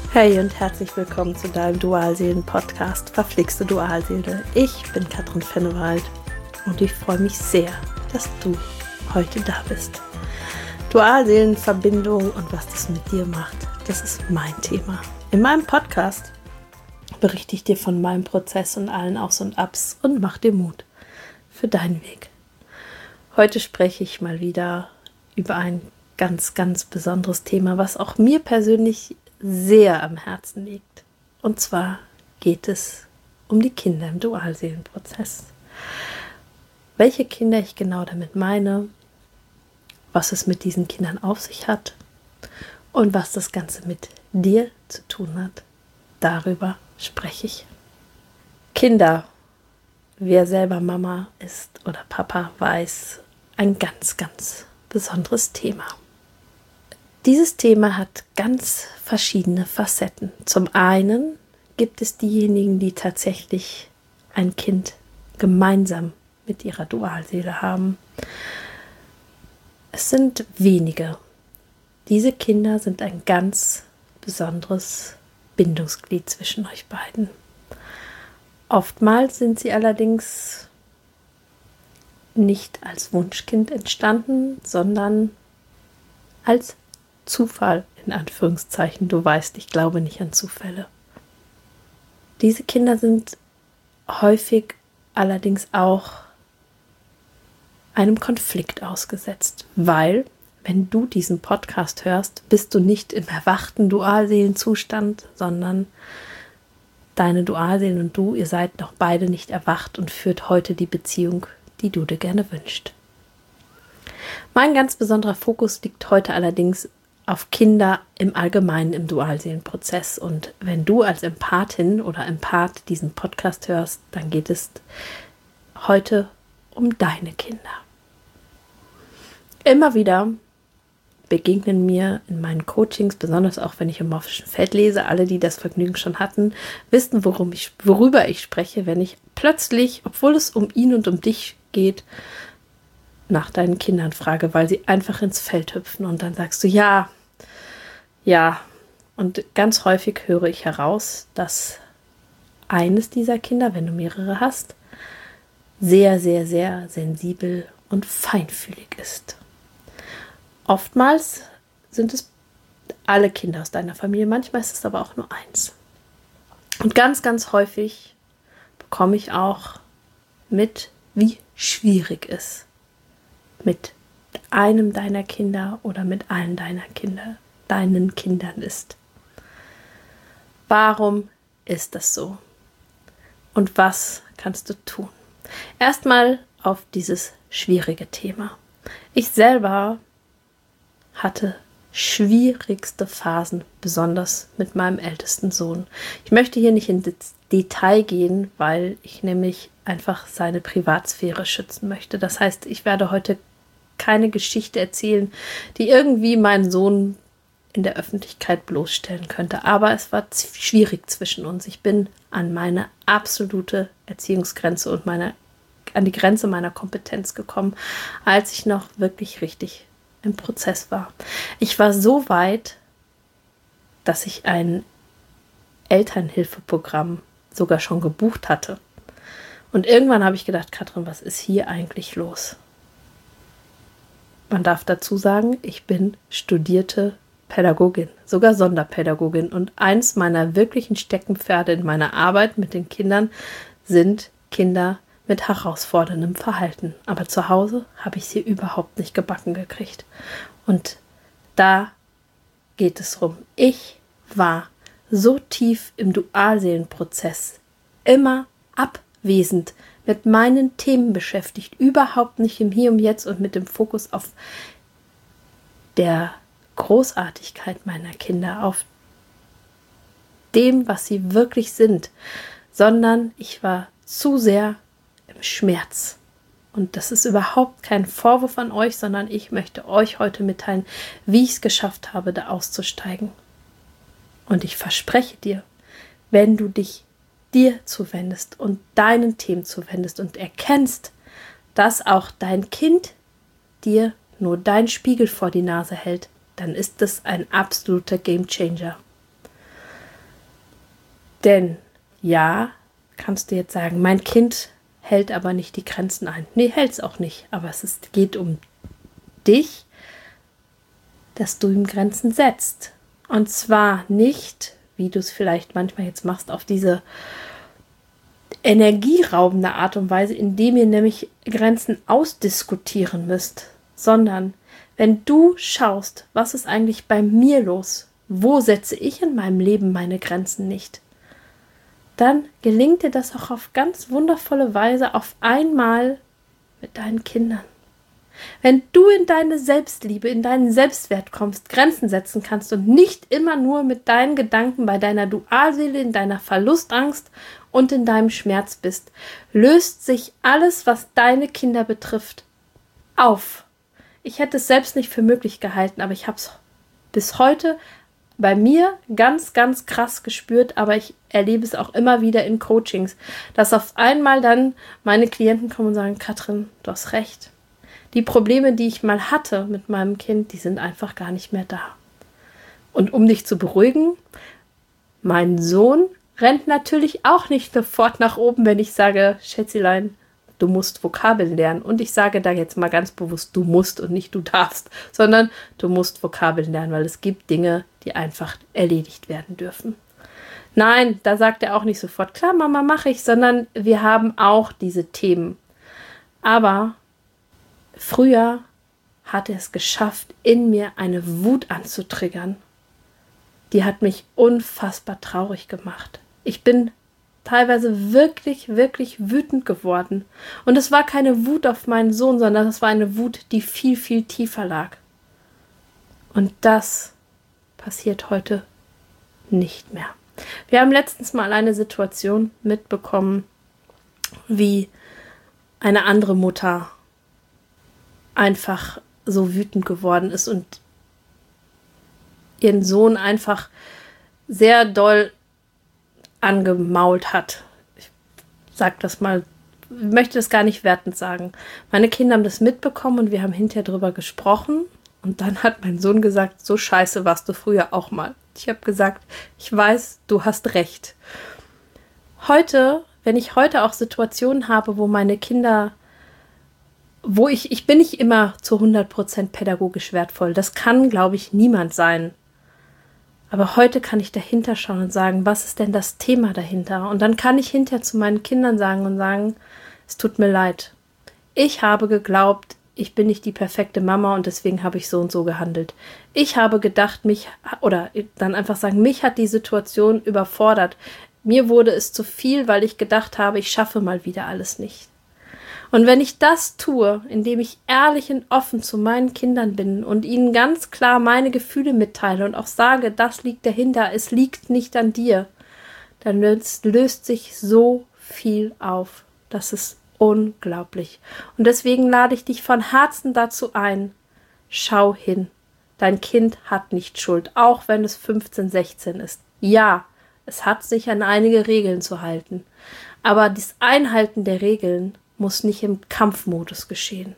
Hey und herzlich willkommen zu deinem Dualseelen-Podcast Verflixte Dualseele. Ich bin Katrin Fennewald und ich freue mich sehr, dass du heute da bist. Dualseelenverbindung und was das mit dir macht, das ist mein Thema. In meinem Podcast berichte ich dir von meinem Prozess und allen Aufs und Abs und mach dir Mut für deinen Weg. Heute spreche ich mal wieder über ein ganz, ganz besonderes Thema, was auch mir persönlich sehr am Herzen liegt. Und zwar geht es um die Kinder im Dualseelenprozess. Welche Kinder ich genau damit meine, was es mit diesen Kindern auf sich hat und was das Ganze mit dir zu tun hat, darüber spreche ich. Kinder, wer selber Mama ist oder Papa, weiß, ein ganz, ganz besonderes Thema. Dieses Thema hat ganz verschiedene Facetten. Zum einen gibt es diejenigen, die tatsächlich ein Kind gemeinsam mit ihrer Dualseele haben. Es sind wenige. Diese Kinder sind ein ganz besonderes Bindungsglied zwischen euch beiden. Oftmals sind sie allerdings nicht als Wunschkind entstanden, sondern als Zufall, in Anführungszeichen. Du weißt, ich glaube nicht an Zufälle. Diese Kinder sind häufig allerdings auch einem Konflikt ausgesetzt, weil, wenn du diesen Podcast hörst, bist du nicht im erwachten Dualseelenzustand, sondern deine Dualseelen und du, ihr seid noch beide nicht erwacht und führt heute die Beziehung, die du dir gerne wünschst. Mein ganz besonderer Fokus liegt heute allerdings auf Kinder im Allgemeinen im Dualseelenprozess. Und wenn du als Empathin oder Empath diesen Podcast hörst, dann geht es heute um deine Kinder. Immer wieder begegnen mir in meinen Coachings, besonders auch wenn ich im Morphischen Feld lese, alle, die das Vergnügen schon hatten, wissen, worüber ich spreche, wenn ich plötzlich, obwohl es um ihn und um dich geht, nach deinen Kindern frage, weil sie einfach ins Feld hüpfen und dann sagst du, ja. Und ganz häufig höre ich heraus, dass eines dieser Kinder, wenn du mehrere hast, sehr, sehr, sehr sensibel und feinfühlig ist. Oftmals sind es alle Kinder aus deiner Familie, manchmal ist es aber auch nur eins. Und ganz, ganz häufig bekomme ich auch mit, wie schwierig es mit einem deiner Kinder oder mit allen deinen Kindern ist. Warum ist das so? Und was kannst du tun? Erstmal auf dieses schwierige Thema. Ich selber hatte schwierigste Phasen, besonders mit meinem ältesten Sohn. Ich möchte hier nicht ins Detail gehen, weil ich nämlich einfach seine Privatsphäre schützen möchte. Das heißt, ich werde heute keine Geschichte erzählen, die irgendwie meinen Sohn in der Öffentlichkeit bloßstellen könnte. Aber es war schwierig zwischen uns. Ich bin an meine absolute Erziehungsgrenze und an die Grenze meiner Kompetenz gekommen, als ich noch wirklich richtig im Prozess war. Ich war so weit, dass ich ein Elternhilfeprogramm sogar schon gebucht hatte. Und irgendwann habe ich gedacht, Katrin, was ist hier eigentlich los? Man darf dazu sagen, ich bin studierte Pädagogin, sogar Sonderpädagogin. Und eins meiner wirklichen Steckenpferde in meiner Arbeit mit den Kindern sind Kinder mit herausforderndem Verhalten. Aber zu Hause habe ich sie überhaupt nicht gebacken gekriegt. Und da geht es rum. Ich war so tief im Dualseelenprozess, immer abwesend, mit meinen Themen beschäftigt, überhaupt nicht im Hier und Jetzt und mit dem Fokus auf der Großartigkeit meiner Kinder, auf dem, was sie wirklich sind, sondern ich war zu sehr im Schmerz. Und das ist überhaupt kein Vorwurf an euch, sondern ich möchte euch heute mitteilen, wie ich es geschafft habe, da auszusteigen. Und ich verspreche dir, wenn du dich dir zuwendest und deinen Themen zuwendest und erkennst, dass auch dein Kind dir nur dein Spiegel vor die Nase hält, dann ist es ein absoluter Gamechanger. Denn ja, kannst du jetzt sagen, mein Kind hält aber nicht die Grenzen ein. Nee, hält es auch nicht. Aber geht um dich, dass du ihm Grenzen setzt. Und zwar nicht, wie du es vielleicht manchmal jetzt machst, auf diese energieraubende Art und Weise, indem ihr nämlich Grenzen ausdiskutieren müsst, sondern wenn du schaust, was ist eigentlich bei mir los, wo setze ich in meinem Leben meine Grenzen nicht, dann gelingt dir das auch auf ganz wundervolle Weise auf einmal mit deinen Kindern. Wenn du in deine Selbstliebe, in deinen Selbstwert kommst, Grenzen setzen kannst und nicht immer nur mit deinen Gedanken bei deiner Dualseele, in deiner Verlustangst und in deinem Schmerz bist, löst sich alles, was deine Kinder betrifft, auf. Ich hätte es selbst nicht für möglich gehalten, aber ich habe es bis heute bei mir ganz, ganz krass gespürt, aber ich erlebe es auch immer wieder in Coachings, dass auf einmal dann meine Klienten kommen und sagen, Katrin, du hast recht. Die Probleme, die ich mal hatte mit meinem Kind, die sind einfach gar nicht mehr da. Und um dich zu beruhigen, mein Sohn rennt natürlich auch nicht sofort nach oben, wenn ich sage, Schätzelein, du musst Vokabeln lernen. Und ich sage da jetzt mal ganz bewusst, du musst und nicht du darfst, sondern du musst Vokabeln lernen, weil es gibt Dinge, die einfach erledigt werden dürfen. Nein, da sagt er auch nicht sofort, klar, Mama, mache ich, sondern wir haben auch diese Themen. Aber früher hat er es geschafft, in mir eine Wut anzutriggern. Die hat mich unfassbar traurig gemacht. Ich bin teilweise wirklich, wirklich wütend geworden. Und es war keine Wut auf meinen Sohn, sondern es war eine Wut, die viel, viel tiefer lag. Und das passiert heute nicht mehr. Wir haben letztens mal eine Situation mitbekommen, wie eine andere Mutter einfach so wütend geworden ist und ihren Sohn einfach sehr doll angemault hat. Ich sag das mal, möchte das gar nicht wertend sagen. Meine Kinder haben das mitbekommen und wir haben hinterher drüber gesprochen und dann hat mein Sohn gesagt, so scheiße warst du früher auch mal. Ich habe gesagt, ich weiß, du hast recht. Heute, wenn ich heute auch Situationen habe, wo meine Kinder, wo ich bin nicht immer zu 100% pädagogisch wertvoll. Das kann, glaube ich, niemand sein. Aber heute kann ich dahinter schauen und sagen, was ist denn das Thema dahinter? Und dann kann ich hinterher zu meinen Kindern sagen, es tut mir leid. Ich habe geglaubt, ich bin nicht die perfekte Mama und deswegen habe ich so und so gehandelt. Ich habe gedacht, mich hat die Situation überfordert. Mir wurde es zu viel, weil ich gedacht habe, ich schaffe mal wieder alles nicht. Und wenn ich das tue, indem ich ehrlich und offen zu meinen Kindern bin und ihnen ganz klar meine Gefühle mitteile und auch sage, das liegt dahinter, es liegt nicht an dir, dann löst sich so viel auf. Das ist unglaublich. Und deswegen lade ich dich von Herzen dazu ein, schau hin. Dein Kind hat nicht Schuld, auch wenn es 15, 16 ist. Ja, es hat sich an einige Regeln zu halten. Aber das Einhalten der Regeln muss nicht im Kampfmodus geschehen.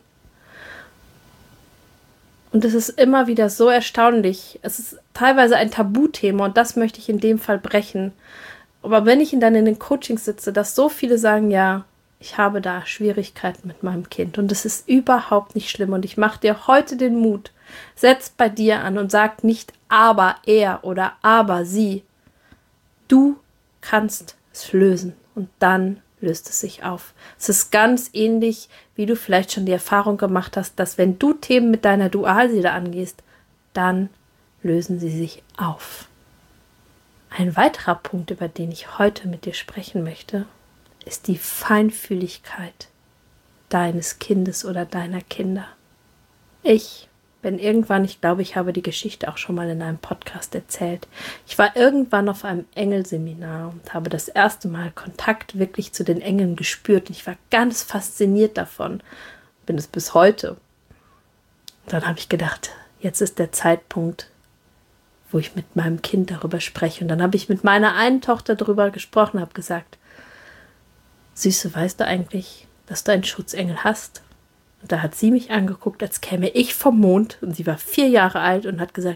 Und es ist immer wieder so erstaunlich. Es ist teilweise ein Tabuthema und das möchte ich in dem Fall brechen. Aber wenn ich dann in den Coachings sitze, dass so viele sagen, ja, ich habe da Schwierigkeiten mit meinem Kind und es ist überhaupt nicht schlimm und ich mache dir heute den Mut, setz bei dir an und sag nicht aber er oder aber sie. Du kannst es lösen und dann löst es sich auf. Es ist ganz ähnlich, wie du vielleicht schon die Erfahrung gemacht hast, dass wenn du Themen mit deiner Dualseele angehst, dann lösen sie sich auf. Ein weiterer Punkt, über den ich heute mit dir sprechen möchte, ist die Feinfühligkeit deines Kindes oder deiner Kinder. Ich glaube, ich habe die Geschichte auch schon mal in einem Podcast erzählt. Ich war irgendwann auf einem Engelseminar und habe das erste Mal Kontakt wirklich zu den Engeln gespürt. Ich war ganz fasziniert davon, bin es bis heute. Und dann habe ich gedacht, jetzt ist der Zeitpunkt, wo ich mit meinem Kind darüber spreche. Und dann habe ich mit meiner einen Tochter darüber gesprochen, habe gesagt, Süße, weißt du eigentlich, dass du einen Schutzengel hast? Und da hat sie mich angeguckt, als käme ich vom Mond. Und sie war 4 Jahre alt und hat gesagt,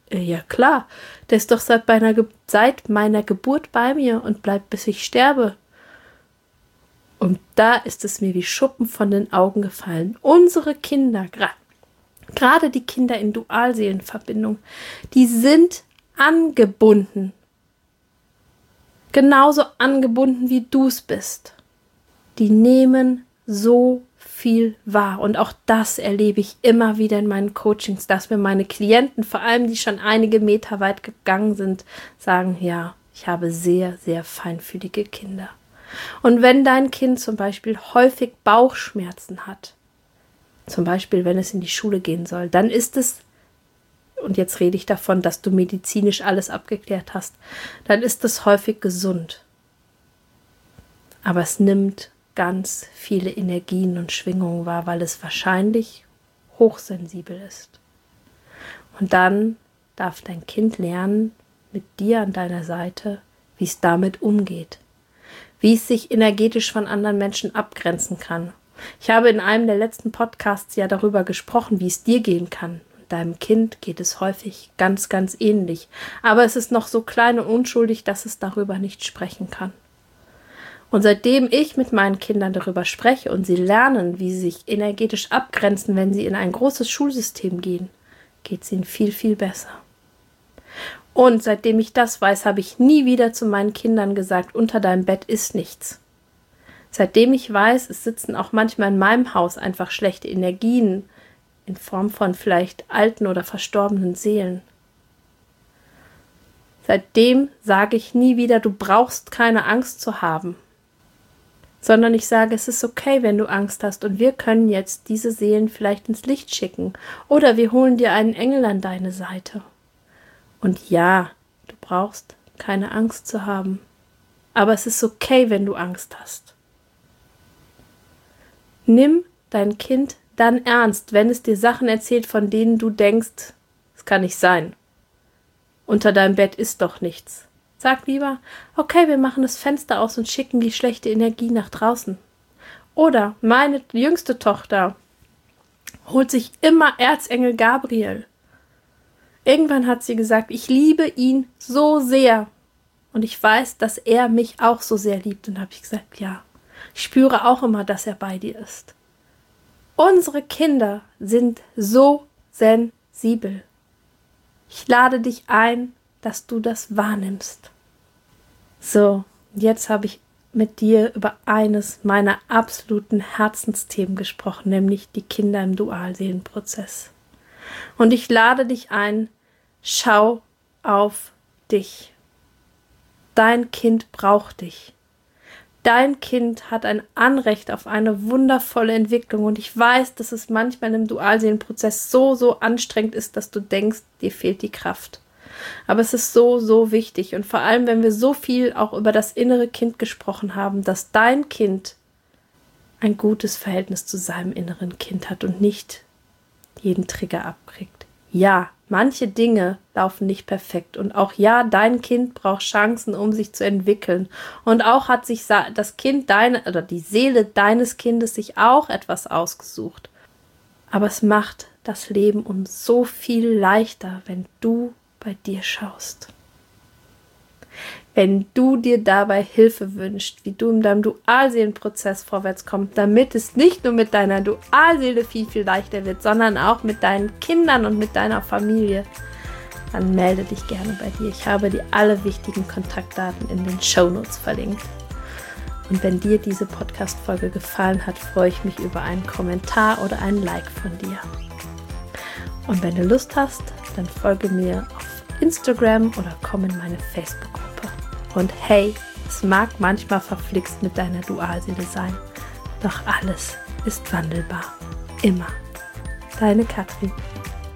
Ja klar, der ist doch seit meiner Geburt bei mir und bleibt, bis ich sterbe. Und da ist es mir wie Schuppen von den Augen gefallen. Unsere Kinder, gerade die Kinder in Dualseelenverbindung, die sind angebunden. Genauso angebunden, wie du es bist. Die nehmen so viel wahr. Und auch das erlebe ich immer wieder in meinen Coachings, dass mir meine Klienten, vor allem die schon einige Meter weit gegangen sind, sagen, ja, ich habe sehr, sehr feinfühlige Kinder. Und wenn dein Kind zum Beispiel häufig Bauchschmerzen hat, zum Beispiel wenn es in die Schule gehen soll, dann ist es, und jetzt rede ich davon, dass du medizinisch alles abgeklärt hast, dann ist es häufig gesund. Aber es nimmt ganz viele Energien und Schwingungen wahr, weil es wahrscheinlich hochsensibel ist. Und dann darf dein Kind lernen, mit dir an deiner Seite, wie es damit umgeht. Wie es sich energetisch von anderen Menschen abgrenzen kann. Ich habe in einem der letzten Podcasts ja darüber gesprochen, wie es dir gehen kann. Und deinem Kind geht es häufig ganz, ganz ähnlich. Aber es ist noch so klein und unschuldig, dass es darüber nicht sprechen kann. Und seitdem ich mit meinen Kindern darüber spreche und sie lernen, wie sie sich energetisch abgrenzen, wenn sie in ein großes Schulsystem gehen, geht es ihnen viel, viel besser. Und seitdem ich das weiß, habe ich nie wieder zu meinen Kindern gesagt, unter deinem Bett ist nichts. Seitdem ich weiß, es sitzen auch manchmal in meinem Haus einfach schlechte Energien in Form von vielleicht alten oder verstorbenen Seelen. Seitdem sage ich nie wieder, du brauchst keine Angst zu haben. Sondern ich sage, es ist okay, wenn du Angst hast und wir können jetzt diese Seelen vielleicht ins Licht schicken. Oder wir holen dir einen Engel an deine Seite. Und ja, du brauchst keine Angst zu haben. Aber es ist okay, wenn du Angst hast. Nimm dein Kind dann ernst, wenn es dir Sachen erzählt, von denen du denkst, es kann nicht sein. Unter deinem Bett ist doch nichts. Sag lieber, okay, wir machen das Fenster aus und schicken die schlechte Energie nach draußen. Oder meine jüngste Tochter holt sich immer Erzengel Gabriel. Irgendwann hat sie gesagt, ich liebe ihn so sehr. Und ich weiß, dass er mich auch so sehr liebt. Und habe ich gesagt, ja, ich spüre auch immer, dass er bei dir ist. Unsere Kinder sind so sensibel. Ich lade dich ein, dass du das wahrnimmst. So, jetzt habe ich mit dir über eines meiner absoluten Herzensthemen gesprochen, nämlich die Kinder im Dualseelenprozess. Und ich lade dich ein, schau auf dich. Dein Kind braucht dich. Dein Kind hat ein Anrecht auf eine wundervolle Entwicklung und ich weiß, dass es manchmal im Dualseelenprozess so anstrengend ist, dass du denkst, dir fehlt die Kraft. Aber es ist so wichtig und vor allem, wenn wir so viel auch über das innere Kind gesprochen haben, dass dein Kind ein gutes Verhältnis zu seinem inneren Kind hat und nicht jeden Trigger abkriegt. Ja, manche Dinge laufen nicht perfekt und auch ja, dein Kind braucht Chancen, um sich zu entwickeln und auch hat sich das Kind oder die Seele deines Kindes sich auch etwas ausgesucht. Aber es macht das Leben um so viel leichter, wenn du bei dir schaust. Wenn du dir dabei Hilfe wünschst, wie du in deinem Dualseelenprozess vorwärts kommst, damit es nicht nur mit deiner Dualseele viel leichter wird, sondern auch mit deinen Kindern und mit deiner Familie, dann melde dich gerne bei dir. Ich habe dir alle wichtigen Kontaktdaten in den Shownotes verlinkt. Und wenn dir diese Podcast-Folge gefallen hat, freue ich mich über einen Kommentar oder ein Like von dir. Und wenn du Lust hast, dann folge mir auf Instagram oder komm in meine Facebook-Gruppe. Und hey, es mag manchmal verflixt mit deiner Dualseele sein, doch alles ist wandelbar. Immer. Deine Katrin.